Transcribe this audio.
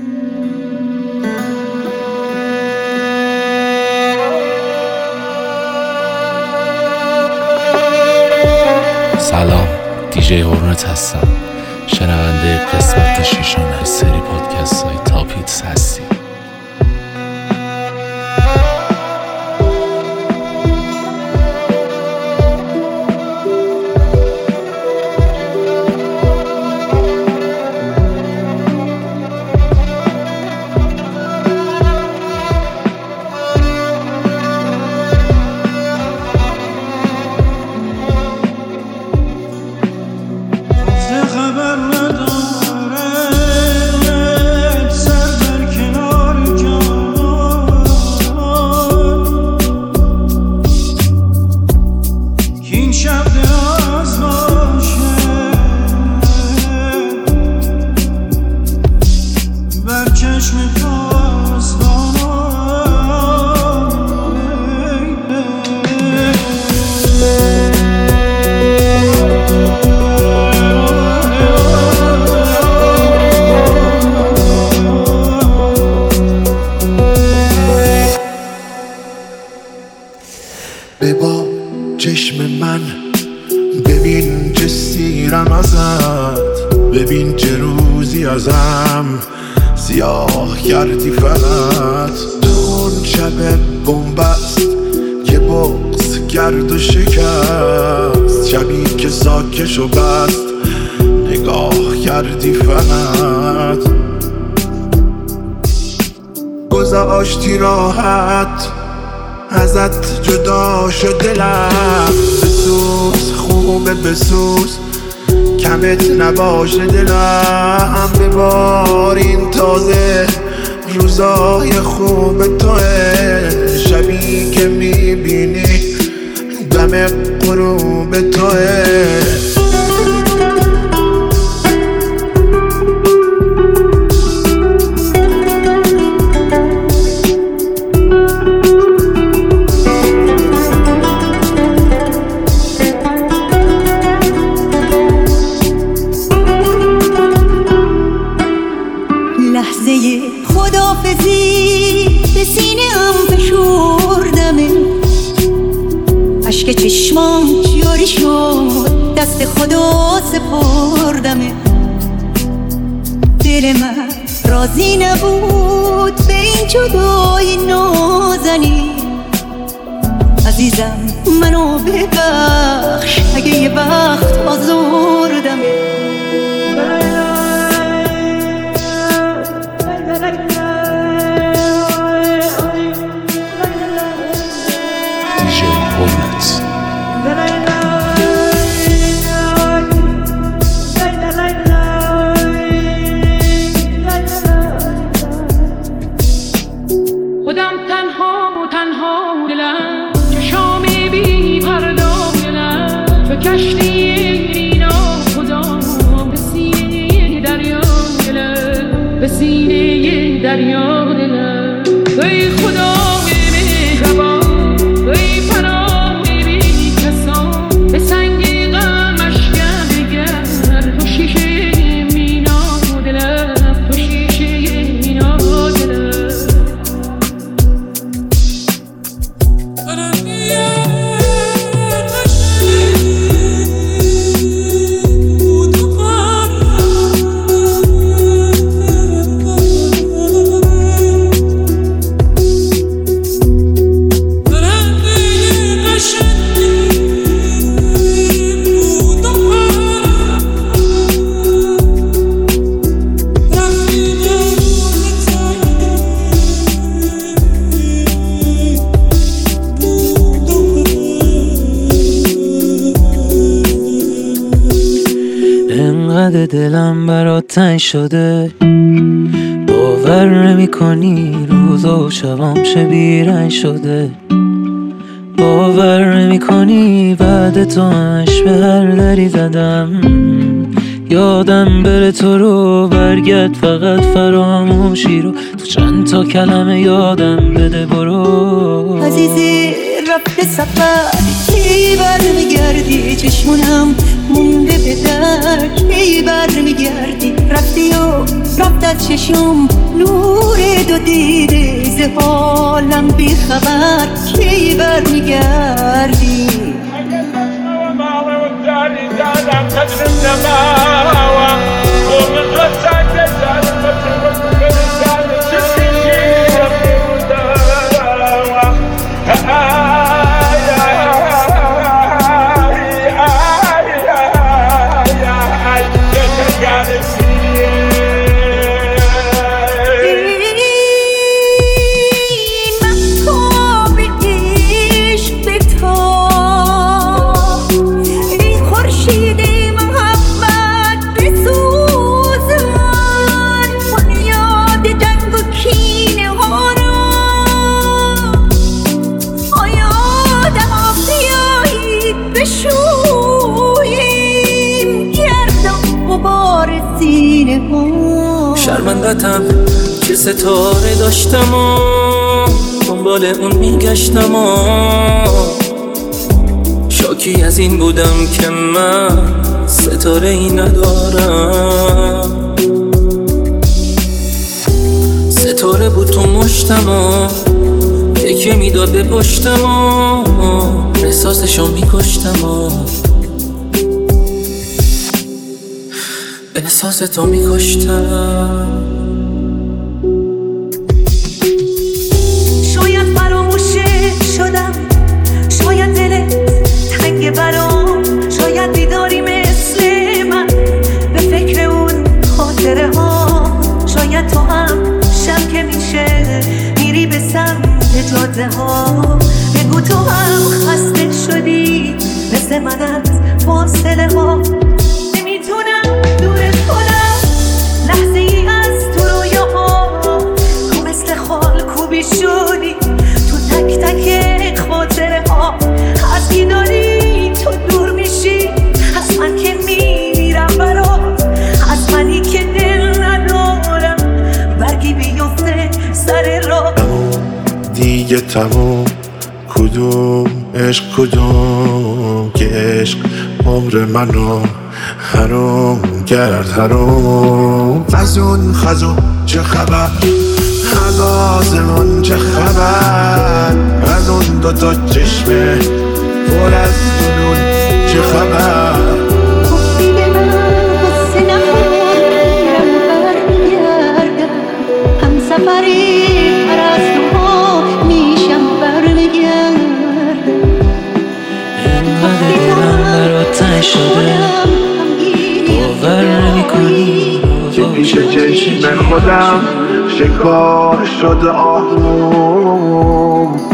سلام، دیجی هورنت هستم، شنونده قسمت 6 سری پادکست های تاپ هیتس هستی. ببا چشم من، ببین چه سیرم ازت، ببین چه روزی ازم سیاه کردی فقط. اون شب بنبست یه بغض کرد و شکست، شبی که ساکش و بست نگاه کردی فقط. گذاشتی راحت ازت جدا شد دلم، بسوز خوبه بسوز کمت نباشه دلم. ببار این تازه روزای خوب توه، شبی که میبینی دم غروب توه. لحظه خداحافظی به سینه ام فشردمه، اشک چشمام جاری شد دست خدا سپردمه. دل من راضی نبود به این جدای نازنی، عزیزم منو ببخش اگه یه وقت آزردمه. خودم تنها و تنها دلم، چشام بی پردا دلم، تو کشتی اینا خودم به سینه دریا دلم، به سینه دریا دلم. ای خدا مهربان، ای پناه بی کسان، به سنگ غم اشکم بگر، تو شیشه مینا دلم، تو شیشه مینا دلم. انقدر دلم برات تنگ شده، باور نمی کنی روزا و شبام بیرنگ شده. باور نمی کنی بعد تو همش به هر دری زدم، یادم بره تو رو برگرد فقط فراموشی رو، تو چند تا کلمه یادم بده برو. عزیزی رفت سفر کی برمیگردی، چشمونم مونده به در کی برمیگردی، رفتی و رفت از چشم نور دو دیده ز حالم بی خبر کی برمیگردی شرمندتم که ستاره داشتم و دنبال اون میگشتم و شاکی از این بودم که من ستاره ای ندارم. ستاره بود تو مشتم و یکی میداد به پشتم و احساسشو میکشتم و احساس تو میکشتم. شاید فراموشه شدم، شاید دلت تنگ برام، شاید بیداری مثل من به فکر اون خاطره ها. شاید تو هم شب که میشه میری به سمت جاده ها. بگو تو هم خسته شدی مثل من از فاصله ها. نمیتونم دورت کنم لحظه ای از تو رویاها. تو مثل خال کوبی شدی تو تک تک خاطره ها. از کی داری تو دور میشی، از من که میمیرم برات، از منی که دل ندارم برگی بیفته سر راه. دیگه تموم کدوم عشق کدوم که عشق عمر منو حرام کرد حرام. از اون خزون چه خبر، از آسمون چه خبر، از اون دوتا چشمه پر از جنون چه خبر. گفتی به من قصه نخورم برمیگردم، هم سفری پرستوها میشم برمیگردم. اینقدر دلم برات تنگ شده باور نمی‌کنی که پیش چشم خودم شکار شده آهوم.